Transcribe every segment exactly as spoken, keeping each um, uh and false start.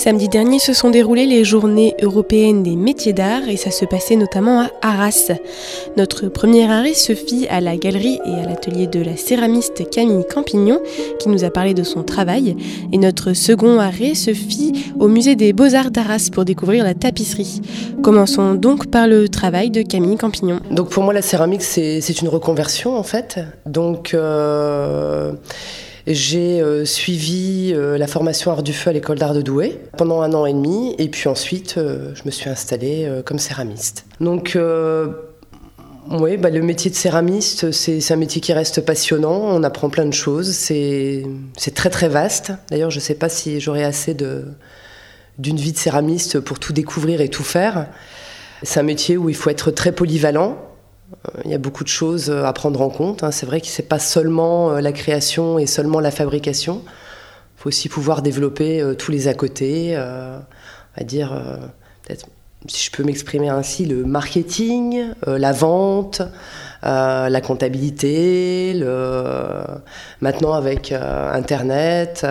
Samedi dernier se sont déroulées les journées européennes des métiers d'art et ça se passait notamment à Arras. Notre premier arrêt se fit à la galerie et à l'atelier de la céramiste Camille Campignon qui nous a parlé de son travail. Et notre second arrêt se fit au musée des Beaux-Arts d'Arras pour découvrir la tapisserie. Commençons donc par le travail de Camille Campignon. Donc pour moi la céramique c'est, c'est une reconversion en fait. Donc euh... J'ai euh, suivi euh, la formation Art du Feu à l'école d'art de Douai pendant un an et demi et puis ensuite euh, je me suis installée euh, comme céramiste. Donc euh, oui, bah, le métier de céramiste c'est, c'est un métier qui reste passionnant, on apprend plein de choses, c'est, c'est très très vaste. D'ailleurs je ne sais pas si j'aurai assez de, d'une vie de céramiste pour tout découvrir et tout faire. C'est un métier où il faut être très polyvalent. Il y a beaucoup de choses à prendre en compte. C'est vrai que ce n'est pas seulement la création et seulement la fabrication. Il faut aussi pouvoir développer tous les à côté. On va dire, peut-être, si je peux m'exprimer ainsi, le marketing, la vente, la comptabilité, le... maintenant avec Internet,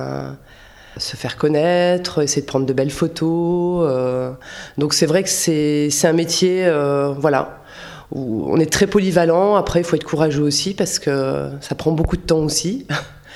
se faire connaître, essayer de prendre de belles photos. Donc c'est vrai que c'est, c'est un métier, voilà, où on est très polyvalent. Après, il faut être courageux aussi parce que ça prend beaucoup de temps aussi.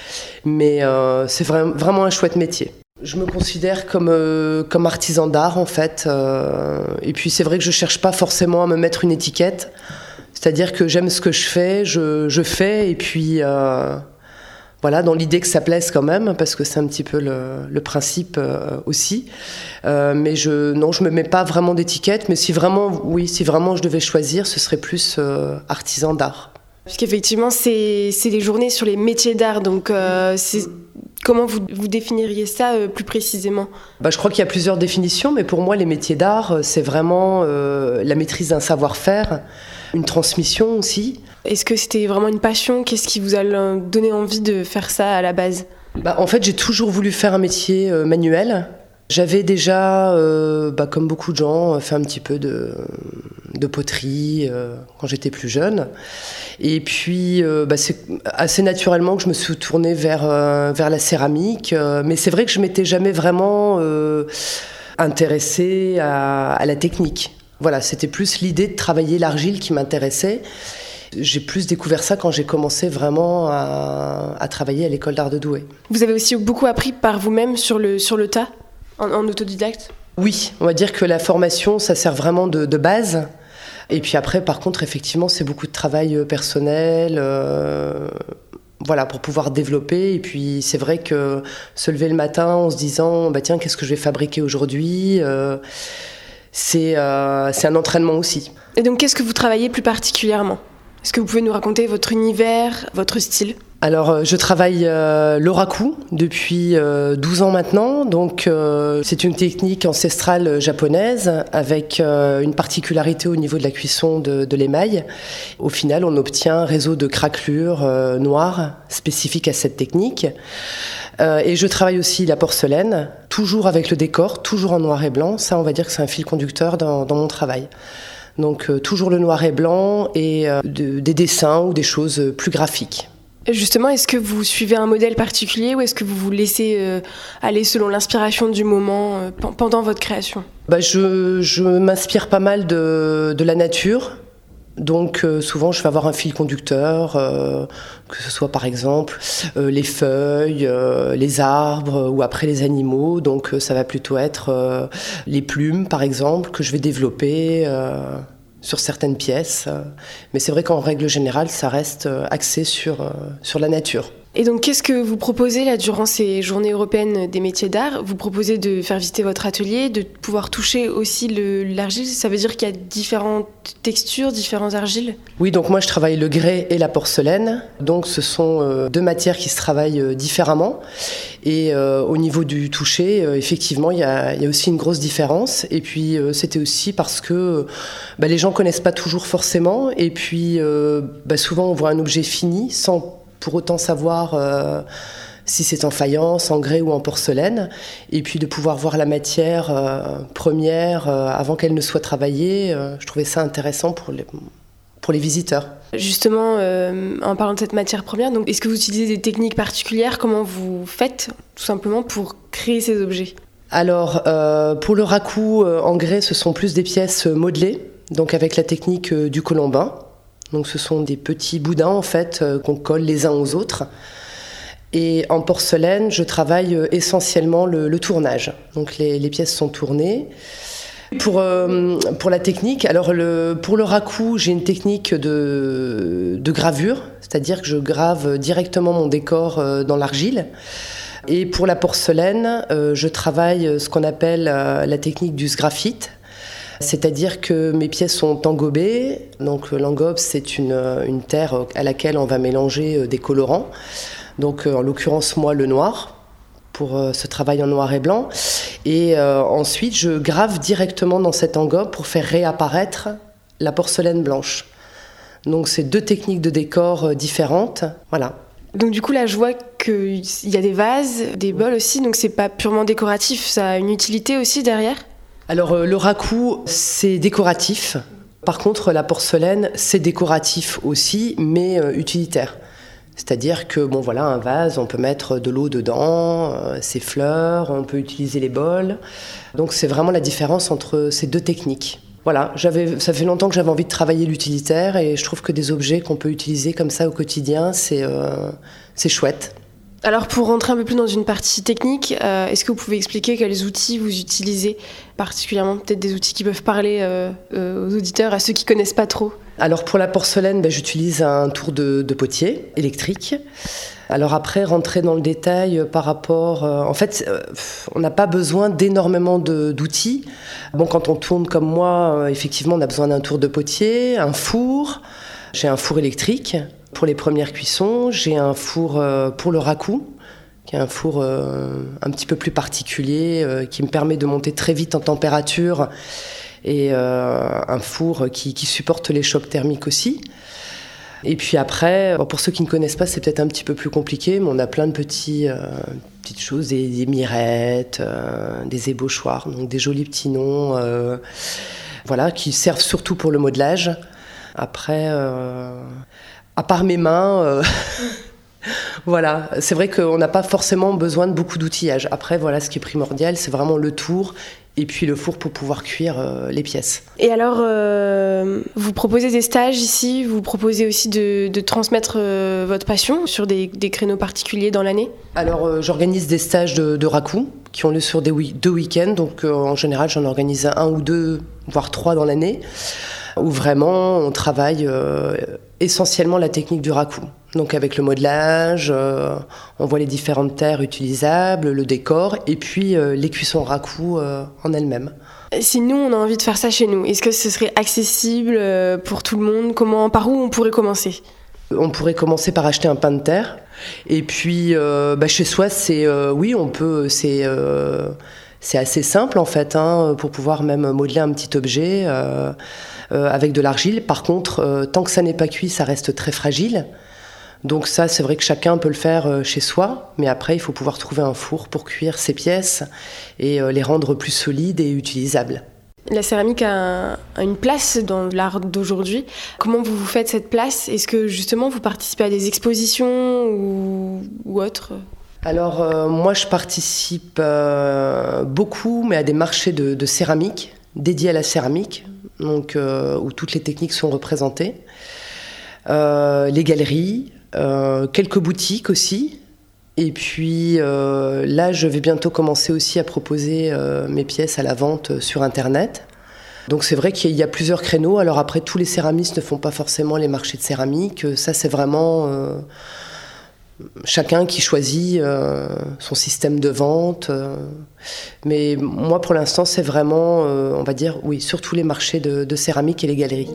Mais euh, c'est vra- vraiment un chouette métier. Je me considère comme, euh, comme artisan d'art, en fait. Euh, et puis, c'est vrai que je ne cherche pas forcément à me mettre une étiquette. C'est-à-dire que j'aime ce que je fais, je, je fais. Et puis, euh, voilà, dans l'idée que ça plaise quand même, parce que c'est un petit peu le, le principe euh, aussi. Euh, mais je, non, je ne me mets pas vraiment d'étiquette. Mais si vraiment, oui, si vraiment je devais choisir, ce serait plus euh, artisan d'art. Puisqu'effectivement, c'est, c'est les journées sur les métiers d'art. Donc, euh, c'est, comment vous, vous définiriez ça euh, plus précisément ? Bah, je crois qu'il y a plusieurs définitions, mais pour moi, les métiers d'art, c'est vraiment euh, la maîtrise d'un savoir-faire, une transmission aussi. Est-ce que c'était vraiment une passion ? Qu'est-ce qui vous a donné envie de faire ça à la base ? Bah, en fait, j'ai toujours voulu faire un métier euh, manuel. J'avais déjà, euh, bah, comme beaucoup de gens, fait un petit peu de, de poterie euh, quand j'étais plus jeune. Et puis, euh, bah, c'est assez naturellement que je me suis tournée vers, euh, vers la céramique. Euh, mais c'est vrai que je ne m'étais jamais vraiment euh, intéressée à, à la technique. Voilà, c'était plus l'idée de travailler l'argile qui m'intéressait. J'ai plus découvert ça quand j'ai commencé vraiment à, à travailler à l'école d'art de Douai. Vous avez aussi beaucoup appris par vous-même sur le, sur le tas ? En, en autodidacte ? Oui, on va dire que la formation, ça sert vraiment de, de base. Et puis après, par contre, effectivement, c'est beaucoup de travail personnel, euh, voilà, pour pouvoir développer. Et puis, c'est vrai que se lever le matin en se disant, bah tiens, qu'est-ce que je vais fabriquer aujourd'hui, euh, c'est, euh, c'est un entraînement aussi. Et donc, qu'est-ce que vous travaillez plus particulièrement ? Est-ce que vous pouvez nous raconter votre univers, votre style ? Alors, je travaille euh, le raku depuis euh, douze ans maintenant. Donc, euh, c'est une technique ancestrale japonaise avec euh, une particularité au niveau de la cuisson de, de l'émail. Au final, on obtient un réseau de craquelures euh, noires spécifiques à cette technique. Euh, et je travaille aussi la porcelaine, toujours avec le décor, toujours en noir et blanc. Ça, on va dire que c'est un fil conducteur dans, dans mon travail. Donc, euh, toujours le noir et blanc et euh, de, des dessins ou des choses plus graphiques. Justement, est-ce que vous suivez un modèle particulier ou est-ce que vous vous laissez euh, aller selon l'inspiration du moment euh, p- pendant votre création ? bah, je, je m'inspire pas mal de, de la nature. Donc euh, souvent je vais avoir un fil conducteur, euh, que ce soit par exemple euh, les feuilles, euh, les arbres ou après les animaux. Donc euh, ça va plutôt être euh, les plumes par exemple que je vais développer euh, sur certaines pièces. Mais c'est vrai qu'en règle générale ça reste axé sur, euh, sur la nature. Et donc, qu'est-ce que vous proposez là durant ces journées européennes des métiers d'art ? Vous proposez de faire visiter votre atelier, de pouvoir toucher aussi le, l'argile. Ça veut dire qu'il y a différentes textures, différentes argiles ? Oui, donc moi je travaille le grès et la porcelaine. Donc ce sont euh, deux matières qui se travaillent euh, différemment. Et euh, au niveau du toucher, euh, effectivement, il y a, il y a aussi une grosse différence. Et puis euh, c'était aussi parce que bah, les gens connaissent pas toujours forcément. Et puis euh, bah, souvent on voit un objet fini sans pour autant savoir euh, si c'est en faïence, en grès ou en porcelaine, et puis de pouvoir voir la matière euh, première euh, avant qu'elle ne soit travaillée, euh, je trouvais ça intéressant pour les, pour les visiteurs. Justement, euh, en parlant de cette matière première, donc, est-ce que vous utilisez des techniques particulières ? Comment vous faites, tout simplement, pour créer ces objets ? Alors, euh, pour le raku euh, en grès, ce sont plus des pièces modelées, donc avec la technique euh, du colombin. Donc, ce sont des petits boudins, en fait, euh, qu'on colle les uns aux autres. Et en porcelaine, je travaille euh, essentiellement le, le tournage. Donc, les, les pièces sont tournées. Pour, euh, pour la technique, alors le, pour le raku, j'ai une technique de, de gravure, c'est-à-dire que je grave directement mon décor euh, dans l'argile. Et pour la porcelaine, euh, je travaille ce qu'on appelle euh, la technique du sgraphite, c'est-à-dire que mes pièces sont engobées. Donc l'engobe, c'est une, une terre à laquelle on va mélanger des colorants. Donc en l'occurrence, moi, le noir, pour euh, ce travail en noir et blanc. Et euh, ensuite, je grave directement dans cette engobe pour faire réapparaître la porcelaine blanche. Donc c'est deux techniques de décor différentes. Voilà. Donc du coup là je vois qu'il y a des vases, des bols aussi, donc c'est pas purement décoratif, ça a une utilité aussi derrière? Alors euh, le raku c'est décoratif, par contre la porcelaine c'est décoratif aussi mais euh, utilitaire. C'est-à-dire que bon voilà, un vase, on peut mettre de l'eau dedans, euh, ses fleurs, on peut utiliser les bols. Donc c'est vraiment la différence entre ces deux techniques. Voilà, j'avais, ça fait longtemps que j'avais envie de travailler l'utilitaire et je trouve que des objets qu'on peut utiliser comme ça au quotidien, c'est, euh, c'est chouette. Alors pour rentrer un peu plus dans une partie technique, euh, est-ce que vous pouvez expliquer quels outils vous utilisez, particulièrement peut-être des outils qui peuvent parler euh, euh, aux auditeurs, à ceux qui ne connaissent pas trop? Alors pour la porcelaine, ben, j'utilise un tour de, de potier électrique. Alors après, rentrer dans le détail par rapport... Euh, en fait, euh, on n'a pas besoin d'énormément de, d'outils. Bon, quand on tourne comme moi, euh, effectivement, on a besoin d'un tour de potier, un four. J'ai un four électrique pour les premières cuissons. J'ai un four euh, pour le raku, qui est un four euh, un petit peu plus particulier, euh, qui me permet de monter très vite en température. Et euh, un four qui, qui supporte les chocs thermiques aussi. Et puis après, pour ceux qui ne connaissent pas, c'est peut-être un petit peu plus compliqué, mais on a plein de petits, euh, petites choses, des, des mirettes, euh, des ébauchoirs, donc des jolis petits noms, euh, voilà, qui servent surtout pour le modelage. Après, euh, à part mes mains, euh, voilà, c'est vrai qu'on n'a pas forcément besoin de beaucoup d'outillage. Après, voilà, ce qui est primordial, c'est vraiment le tour et puis le four pour pouvoir cuire euh, les pièces. Et alors, euh, vous proposez des stages ici, vous proposez aussi de, de transmettre euh, votre passion sur des, des créneaux particuliers dans l'année? Alors, euh, j'organise des stages de, de raku qui ont lieu sur des oui, deux week-ends, donc euh, en général, j'en organise un ou deux, voire trois dans l'année, où vraiment on travaille euh, essentiellement la technique du raku. Donc avec le modelage, euh, on voit les différentes terres utilisables, le décor, et puis euh, les cuissons raku euh, en elles-mêmes. Si nous, on a envie de faire ça chez nous, est-ce que ce serait accessible euh, pour tout le monde? Comment, par où on pourrait commencer? On pourrait commencer par acheter un pain de terre, et puis euh, bah, chez soi, c'est euh, oui, on peut, c'est euh, c'est assez simple en fait, hein, pour pouvoir même modeler un petit objet euh, euh, avec de l'argile. Par contre, euh, tant que ça n'est pas cuit, ça reste très fragile. Donc ça, c'est vrai que chacun peut le faire chez soi, mais après, il faut pouvoir trouver un four pour cuire ces pièces et les rendre plus solides et utilisables. La céramique a, a une place dans l'art d'aujourd'hui. Comment vous vous faites cette place? Est-ce que justement vous participez à des expositions ou, ou autres? Alors euh, moi, je participe euh, beaucoup, mais à des marchés de, de céramique, dédiés à la céramique, donc, euh, où toutes les techniques sont représentées. Euh, les galeries, Euh, quelques boutiques aussi. Et puis euh, là, je vais bientôt commencer aussi à proposer euh, mes pièces à la vente sur Internet. Donc c'est vrai qu'il y a plusieurs créneaux. Alors après, tous les céramistes ne font pas forcément les marchés de céramique. Ça, c'est vraiment euh, chacun qui choisit euh, son système de vente. Euh. Mais moi, pour l'instant, c'est vraiment, euh, on va dire, oui, surtout les marchés de, de céramique et les galeries.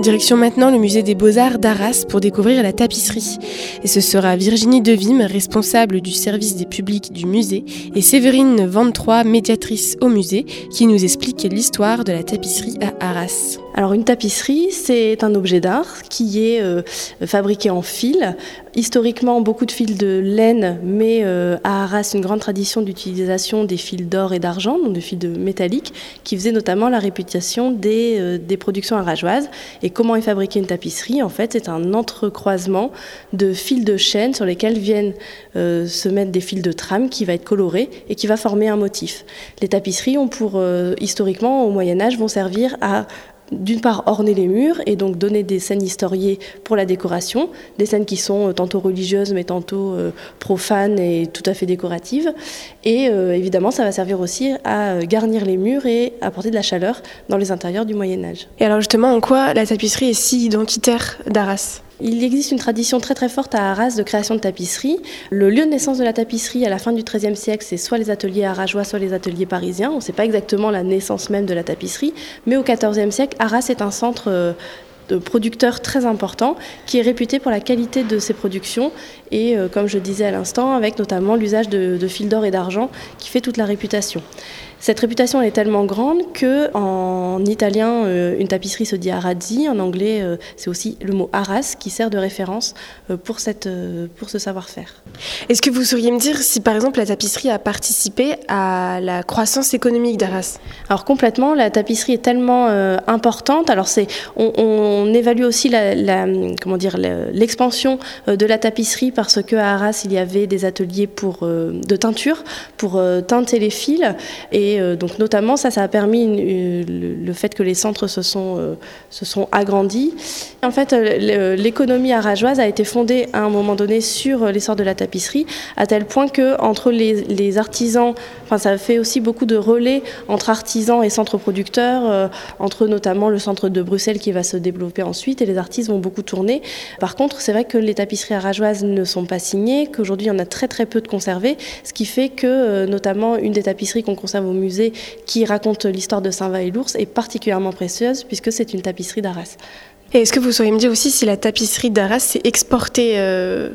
Direction maintenant le musée des Beaux-Arts d'Arras pour découvrir la tapisserie. Et ce sera Virginie Devim, responsable du service des publics du musée, et Séverine vingt-trois, médiatrice au musée, qui nous explique l'histoire de la tapisserie à Arras. Alors une tapisserie, c'est un objet d'art qui est euh, fabriqué en fil. Historiquement, beaucoup de fils de laine, mais euh, à Arras, une grande tradition d'utilisation des fils d'or et d'argent, donc des fils de métalliques, qui faisait notamment la réputation des, euh, des productions arageoises. Et comment est fabriquée une tapisserie ? En fait, c'est un entrecroisement de fils de chêne sur lesquels viennent euh, se mettre des fils de trame qui va être coloré et qui va former un motif. Les tapisseries, ont pour, euh, historiquement, au Moyen-Âge, vont servir à d'une part orner les murs et donc donner des scènes historiées pour la décoration, des scènes qui sont tantôt religieuses mais tantôt euh, profanes et tout à fait décoratives. Et euh, évidemment, ça va servir aussi à garnir les murs et apporter de la chaleur dans les intérieurs du Moyen-Âge. Et alors justement, en quoi la tapisserie est si identitaire d'Arras ? Il existe une tradition très très forte à Arras de création de tapisserie. Le lieu de naissance de la tapisserie à la fin du treizième siècle, c'est soit les ateliers arageois, soit les ateliers parisiens. On ne sait pas exactement la naissance même de la tapisserie, mais au quatorzième siècle, Arras est un centre de producteurs très important qui est réputé pour la qualité de ses productions et, euh, comme je disais à l'instant, avec notamment l'usage de, de fils d'or et d'argent qui fait toute la réputation. Cette réputation elle est tellement grande qu'en italien, euh, une tapisserie se dit arazzi. En anglais, euh, c'est aussi le mot Arras qui sert de référence euh, pour, cette, euh, pour ce savoir-faire. Est-ce que vous sauriez me dire si, par exemple, la tapisserie a participé à la croissance économique d'Arras ? Alors complètement, la tapisserie est tellement euh, importante. Alors c'est, on, on évalue aussi la, la, comment dire, la, l'expansion de la tapisserie parce qu'à Arras, il y avait des ateliers pour, euh, de teinture pour euh, teinter les fils. Et euh, donc notamment, ça, ça a permis une, une, le fait que les centres se sont, euh, se sont agrandis. En fait, euh, l'économie arageoise a été fondée à un moment donné sur l'essor de la tapisserie, à tel point qu'entre les, les artisans, enfin, ça fait aussi beaucoup de relais entre artisans et centres producteurs, euh, entre notamment le centre de Bruxelles qui va se développer ensuite, et les artistes vont beaucoup tourner. Par contre, c'est vrai que les tapisseries arageoises ne sont pas signées, qu'aujourd'hui, il y en a très très peu de conservées, ce qui fait que, euh, notamment, une des tapisseries qu'on conserve au musée, qui raconte l'histoire de Saint-Va-et-l'Ours, est particulièrement précieuse, puisque c'est une tapisserie d'Arras. Et est-ce que vous sauriez me dire aussi si la tapisserie d'Arras s'est exportée euh,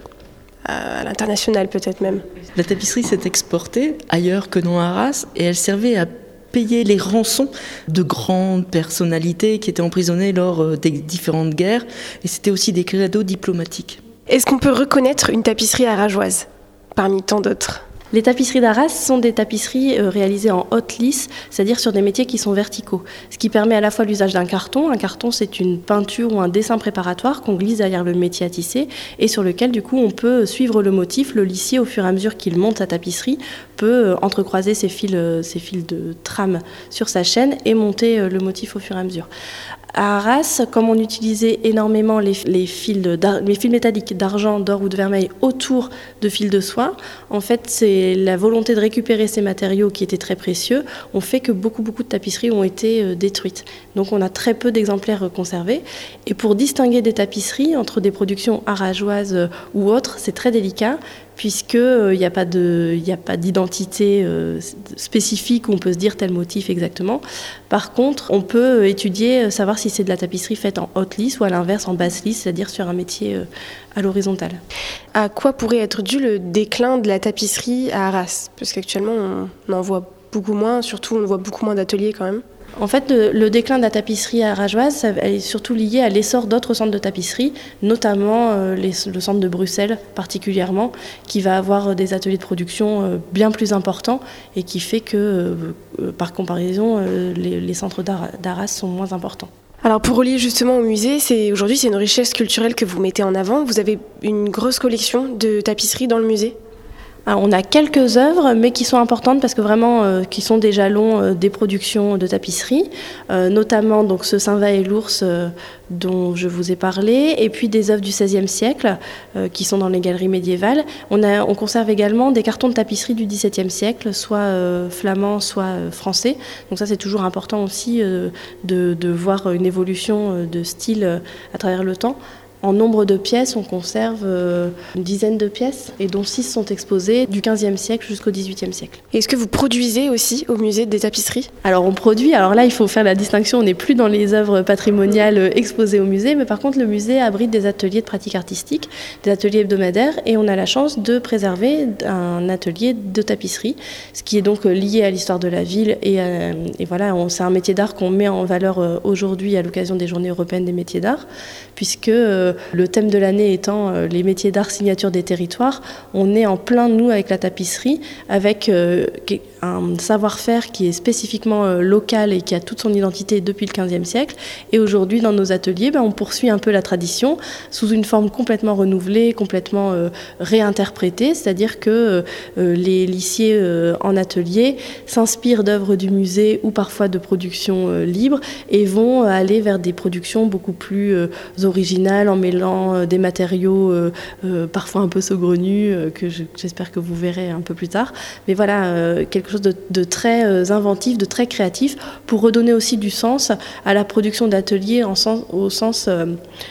à l'international peut-être même ? La tapisserie s'est exportée ailleurs que non à Arras et elle servait à payer les rançons de grandes personnalités qui étaient emprisonnées lors des différentes guerres et c'était aussi des cadeaux diplomatiques. Est-ce qu'on peut reconnaître une tapisserie arageoise parmi tant d'autres ? Les tapisseries d'Arras sont des tapisseries réalisées en haute lisse, c'est-à-dire sur des métiers qui sont verticaux, ce qui permet à la fois l'usage d'un carton. Un carton, c'est une peinture ou un dessin préparatoire qu'on glisse derrière le métier à tisser et sur lequel, du coup, on peut suivre le motif. Le lissier, au fur et à mesure qu'il monte sa tapisserie, peut entrecroiser ses fils, ses fils de trame sur sa chaîne et monter le motif au fur et à mesure. À Arras, comme on utilisait énormément les, les, fils, les fils métalliques d'argent, d'or ou de vermeil autour de fils de soie, en fait, c'est la volonté de récupérer ces matériaux qui étaient très précieux ont fait que beaucoup, beaucoup de tapisseries ont été détruites. Donc on a très peu d'exemplaires conservés. Et pour distinguer des tapisseries entre des productions arageoises ou autres, c'est très délicat, puisqu'il n'y a pas de, il n'y a pas d'identité euh, spécifique où on peut se dire tel motif exactement. Par contre, on peut étudier, savoir si c'est de la tapisserie faite en haute lisse ou à l'inverse en basse lisse, c'est-à-dire sur un métier euh, à l'horizontale. À quoi pourrait être dû le déclin de la tapisserie à Arras ? Parce qu'actuellement, on en voit beaucoup moins, surtout on voit beaucoup moins d'ateliers quand même. En fait, le, le déclin de la tapisserie arageoise ça est surtout lié à l'essor d'autres centres de tapisserie, notamment euh, les, le centre de Bruxelles particulièrement, qui va avoir des ateliers de production euh, bien plus importants et qui fait que, euh, par comparaison, euh, les, les centres d'Arras sont moins importants. Alors pour relier justement au musée, c'est, aujourd'hui c'est une richesse culturelle que vous mettez en avant. Vous avez une grosse collection de tapisseries dans le musée ? Alors, on a quelques œuvres, mais qui sont importantes parce que vraiment, euh, qui sont des jalons euh, des productions de tapisserie, euh, notamment donc ce Saint-Va-et-l'Ours euh, dont je vous ai parlé, et puis des œuvres du seizième siècle euh, qui sont dans les galeries médiévales. On, a, on conserve également des cartons de tapisserie du dix-septième siècle, soit euh, flamands, soit euh, français. Donc ça, c'est toujours important aussi euh, de, de voir une évolution de style euh, à travers le temps. En nombre de pièces, on conserve euh, une dizaine de pièces, et dont six sont exposées du quinzième siècle jusqu'au dix-huitième siècle. Est-ce que vous produisez aussi au musée des tapisseries ? Alors on produit, alors là il faut faire la distinction, on n'est plus dans les œuvres patrimoniales exposées au musée, mais par contre le musée abrite des ateliers de pratique artistique, des ateliers hebdomadaires, et on a la chance de préserver un atelier de tapisserie, ce qui est donc lié à l'histoire de la ville, et, euh, et voilà, on, c'est un métier d'art qu'on met en valeur aujourd'hui à l'occasion des Journées européennes des métiers d'art, puisque euh, le thème de l'année étant euh, les métiers d'art signature des territoires, on est en plein nous avec la tapisserie, avec euh, un savoir-faire qui est spécifiquement euh, local et qui a toute son identité depuis le quinzième siècle. Et aujourd'hui, dans nos ateliers, ben, on poursuit un peu la tradition sous une forme complètement renouvelée, complètement euh, réinterprétée, c'est-à-dire que euh, les lycées euh, en atelier s'inspirent d'œuvres du musée ou parfois de productions euh, libres et vont aller vers des productions beaucoup plus euh, originales en mêlant euh, des matériaux euh, euh, parfois un peu saugrenus euh, que je, j'espère que vous verrez un peu plus tard. Mais voilà, euh, quelque chose de, de très euh, inventif, de très créatif pour redonner aussi du sens à la production d'ateliers en sens, au sens euh,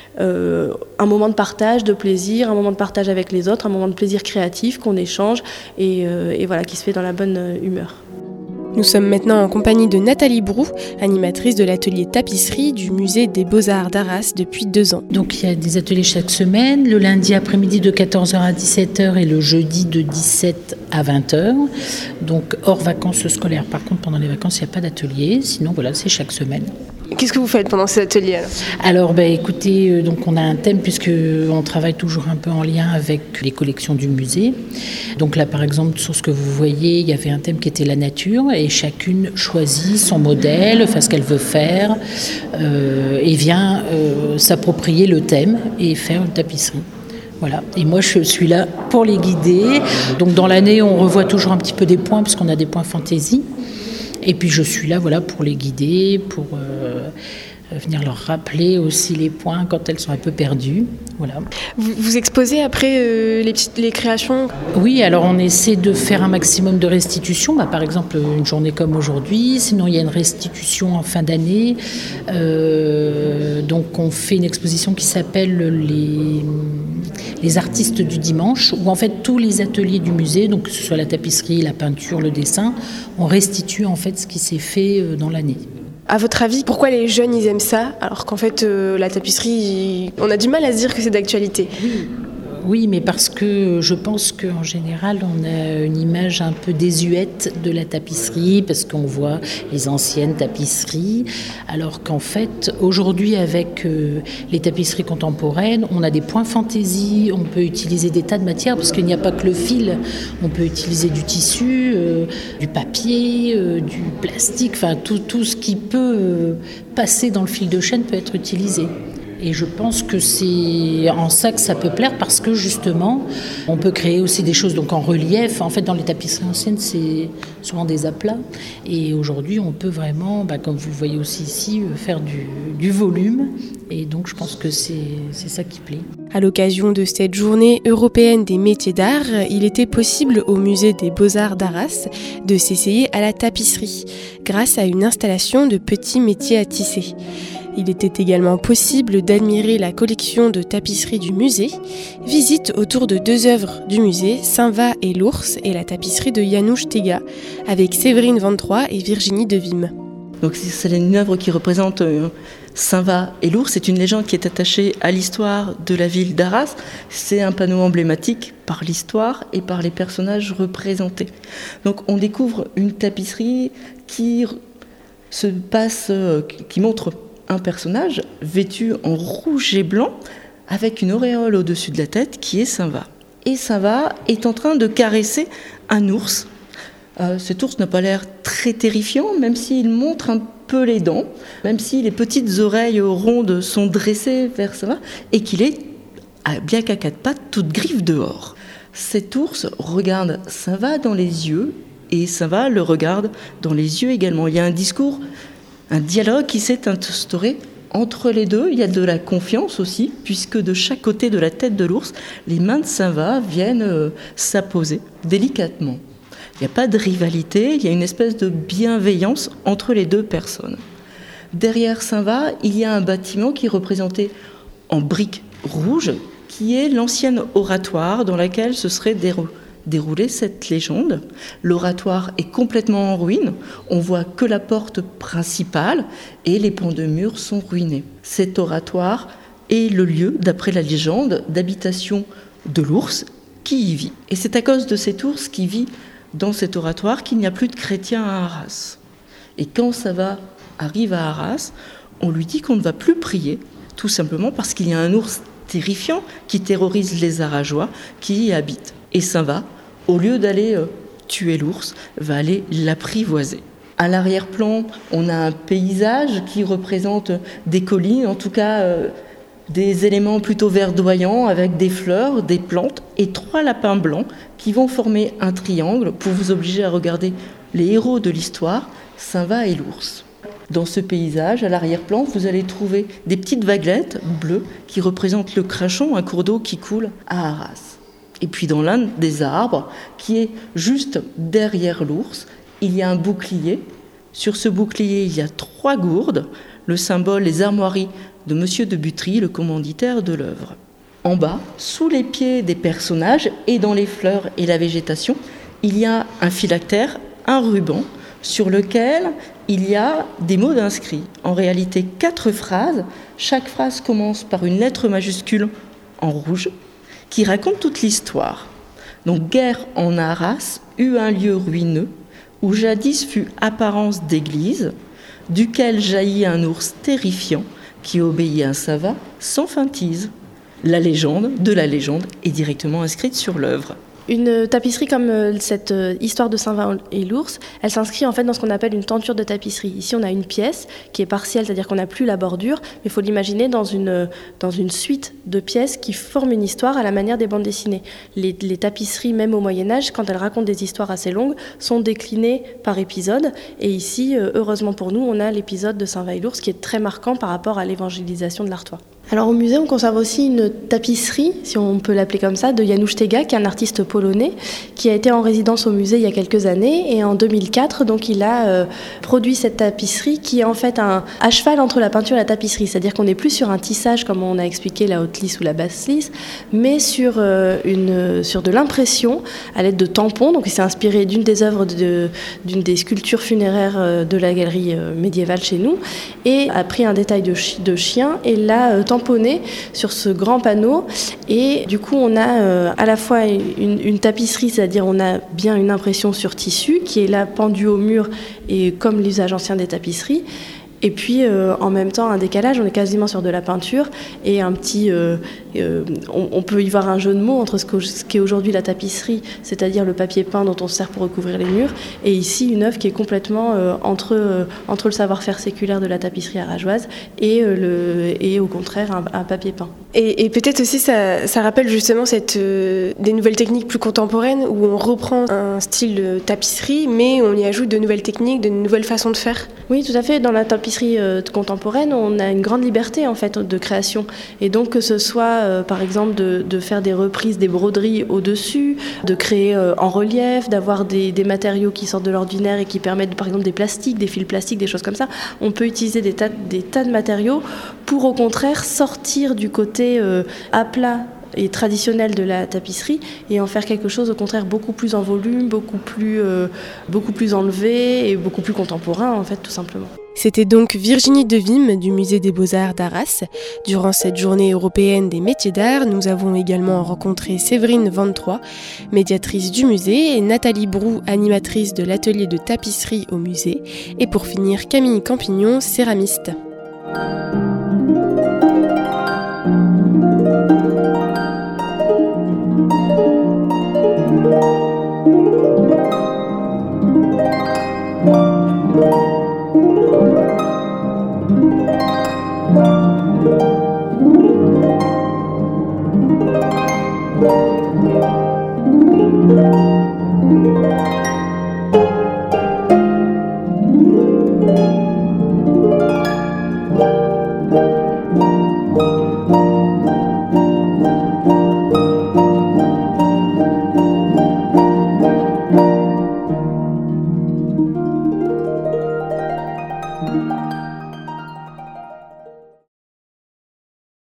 euh, un moment de partage, de plaisir, un moment de partage avec les autres, un moment de plaisir créatif qu'on échange et, euh, et voilà, qui se fait dans la bonne humeur. Nous sommes maintenant en compagnie de Nathalie Brou, animatrice de l'atelier tapisserie du musée des Beaux-Arts d'Arras depuis deux ans. Donc il y a des ateliers chaque semaine, le lundi après-midi de quatorze heures à dix-sept heures et le jeudi de dix-sept à vingt heures. Donc hors vacances scolaires. Par contre, pendant les vacances, il n'y a pas d'atelier. Sinon, voilà, c'est chaque semaine. Qu'est-ce que vous faites pendant ces ateliers alors ? Alors, bah, écoutez, euh, donc on a un thème puisque on travaille toujours un peu en lien avec les collections du musée. Donc là, par exemple, sur ce que vous voyez, il y avait un thème qui était la nature et chacune choisit son modèle, enfin ce qu'elle veut faire euh, et vient euh, s'approprier le thème et faire une tapisserie. Voilà. Et moi, je suis là pour les guider. Donc dans l'année, on revoit toujours un petit peu des points puisqu'on a des points fantaisie. Et puis je suis là voilà, pour les guider, pour euh, venir leur rappeler aussi les points quand elles sont un peu perdues. Voilà. Vous, vous exposez après euh, les, petites, les créations ? Oui, alors on essaie de faire un maximum de restitution. Bah, par exemple, une journée comme aujourd'hui. Sinon, il y a une restitution en fin d'année. Euh, donc on fait une exposition qui s'appelle les... les artistes du dimanche, où en fait tous les ateliers du musée, donc que ce soit la tapisserie, la peinture, le dessin, on restitue en fait ce qui s'est fait dans l'année. À votre avis, pourquoi les jeunes ils aiment ça, alors qu'en fait euh, la tapisserie, on a du mal à se dire que c'est d'actualité ? Oui. Oui, mais parce que je pense qu'en général, on a une image un peu désuète de la tapisserie, parce qu'on voit les anciennes tapisseries, alors qu'en fait, aujourd'hui, avec euh, les tapisseries contemporaines, on a des points fantaisie, on peut utiliser des tas de matières, parce qu'il n'y a pas que le fil, on peut utiliser du tissu, euh, du papier, euh, du plastique, enfin tout, tout ce qui peut euh, passer dans le fil de chaîne peut être utilisé. Et je pense que c'est en ça que ça peut plaire parce que justement, on peut créer aussi des choses donc en relief. En fait, dans les tapisseries anciennes, c'est souvent des aplats. Et aujourd'hui, on peut vraiment, bah, comme vous le voyez aussi ici, faire du, du volume. Et donc, je pense que c'est, c'est ça qui plaît. À l'occasion de cette journée européenne des métiers d'art, il était possible au musée des Beaux-Arts d'Arras de s'essayer à la tapisserie grâce à une installation de petits métiers à tisser. Il était également possible d'admirer la collection de tapisseries du musée. Visite autour de deux œuvres du musée, Saint-Va et l'ours, et la tapisserie de Janusz Tega, avec Séverine Vantroy et Virginie Devim. Donc c'est une œuvre qui représente euh, Saint-Va et l'ours. C'est une légende qui est attachée à l'histoire de la ville d'Arras. C'est un panneau emblématique par l'histoire et par les personnages représentés. Donc on découvre une tapisserie qui se passe, euh, qui montre un personnage vêtu en rouge et blanc avec une auréole au-dessus de la tête qui est Saint-Va. Et Saint-Va est en train de caresser un ours. Euh, cet ours n'a pas l'air très terrifiant, même s'il montre un peu les dents, même si les petites oreilles rondes sont dressées vers Saint-Va, et qu'il est, bien qu'à quatre pattes, toute griffe dehors. Cet ours regarde Saint-Va dans les yeux, et Saint-Va le regarde dans les yeux également. Il y a un discours, un dialogue qui s'est instauré entre les deux. Il y a de la confiance aussi, puisque de chaque côté de la tête de l'ours, les mains de Saint-Va viennent euh, s'apposer délicatement. Il n'y a pas de rivalité, il y a une espèce de bienveillance entre les deux personnes. Derrière Saint-Va, il y a un bâtiment qui est représenté en briques rouges, qui est l'ancienne oratoire dans laquelle se serait déroulée déroulée cette légende. L'oratoire est complètement en ruine, on voit que la porte principale et les pans de mur sont ruinés. Cet oratoire est le lieu, d'après la légende, d'habitation de l'ours qui y vit. Et c'est à cause de cet ours qui vit dans cet oratoire qu'il n'y a plus de chrétiens à Arras. Et quand Sava arrive à Arras, on lui dit qu'on ne va plus prier, tout simplement parce qu'il y a un ours terrifiant qui terrorise les Arageois qui y habitent. Et Sava, au lieu d'aller euh, tuer l'ours, va aller l'apprivoiser. À l'arrière-plan, on a un paysage qui représente des collines, en tout cas euh, des éléments plutôt verdoyants avec des fleurs, des plantes et trois lapins blancs qui vont former un triangle pour vous obliger à regarder les héros de l'histoire, Sava et l'ours. Dans ce paysage, à l'arrière-plan, vous allez trouver des petites vaguelettes bleues qui représentent le Crachon, un cours d'eau qui coule à Arras. Et puis dans l'un des arbres, qui est juste derrière l'ours, il y a un bouclier. Sur ce bouclier, il y a trois gourdes, le symbole, les armoiries de Monsieur de Butry, le commanditaire de l'œuvre. En bas, sous les pieds des personnages et dans les fleurs et la végétation, il y a un phylactère, un ruban, sur lequel il y a des mots d'inscrits. En réalité, quatre phrases. Chaque phrase commence par une lettre majuscule en rouge, qui raconte toute l'histoire. Donc, guerre en Arras eut un lieu ruineux, où jadis fut apparence d'église, duquel jaillit un ours terrifiant, qui obéit à un Sava sans feintise. La légende de la légende est directement inscrite sur l'œuvre. Une tapisserie comme cette histoire de Sava et l'ours, elle s'inscrit en fait dans ce qu'on appelle une tenture de tapisserie. Ici, on a une pièce qui est partielle, c'est-à-dire qu'on n'a plus la bordure, mais il faut l'imaginer dans une, dans une suite de pièces qui forment une histoire à la manière des bandes dessinées. Les, les tapisseries, même au Moyen-Âge, quand elles racontent des histoires assez longues, sont déclinées par épisode. Et ici, heureusement pour nous, on a l'épisode de Sava et l'ours qui est très marquant par rapport à l'évangélisation de l'Artois. Alors au musée, on conserve aussi une tapisserie, si on peut l'appeler comme ça, de Janusz Tega, qui est un artiste polonais, qui a été en résidence au musée il y a quelques années. Et en deux mille quatre, donc, il a euh, produit cette tapisserie qui est en fait un, à cheval entre la peinture et la tapisserie. C'est-à-dire qu'on n'est plus sur un tissage, comme on a expliqué, la haute lisse ou la basse lisse, mais sur, euh, une, sur de l'impression à l'aide de tampons. Donc il s'est inspiré d'une des œuvres de, d'une des sculptures funéraires de la galerie médiévale chez nous, et a pris un détail de, chi- de chien et l'a euh, tamponné sur ce grand panneau. Et du coup, on a euh, à la fois une, une tapisserie, c'est-à-dire on a bien une impression sur tissu qui est là pendue au mur et comme l'usage ancien des tapisseries. Et puis, euh, en même temps, un décalage, on est quasiment sur de la peinture et un petit... Euh, euh, on, on peut y voir un jeu de mots entre ce, que, ce qu'est aujourd'hui la tapisserie, c'est-à-dire le papier peint dont on se sert pour recouvrir les murs, et ici, une œuvre qui est complètement euh, entre, euh, entre le savoir-faire séculaire de la tapisserie arageoise et, euh, le, et au contraire, un, un papier peint. Et, et peut-être aussi, ça, ça rappelle justement cette, euh, des nouvelles techniques plus contemporaines où on reprend un style de tapisserie, mais on y ajoute de nouvelles techniques, de nouvelles façons de faire. Oui, tout à fait. Dans la tapisserie euh, contemporaine, on a une grande liberté en fait de création. Et donc que ce soit euh, par exemple de, de faire des reprises des broderies au-dessus, de créer euh, en relief, d'avoir des, des matériaux qui sortent de l'ordinaire et qui permettent par exemple des plastiques, des fils plastiques, des choses comme ça. On peut utiliser des tas, des tas de matériaux pour au contraire sortir du côté euh, à plat et traditionnel de la tapisserie et en faire quelque chose au contraire beaucoup plus en volume, beaucoup plus, euh, beaucoup plus enlevé et beaucoup plus contemporain en fait tout simplement. C'était donc Virginie Devim du Musée des Beaux-Arts d'Arras. Durant cette journée européenne des métiers d'art, nous avons également rencontré Séverine Vantroy, médiatrice du musée, et Nathalie Brou, animatrice de l'atelier de tapisserie au musée, et pour finir Camille Campignon, céramiste.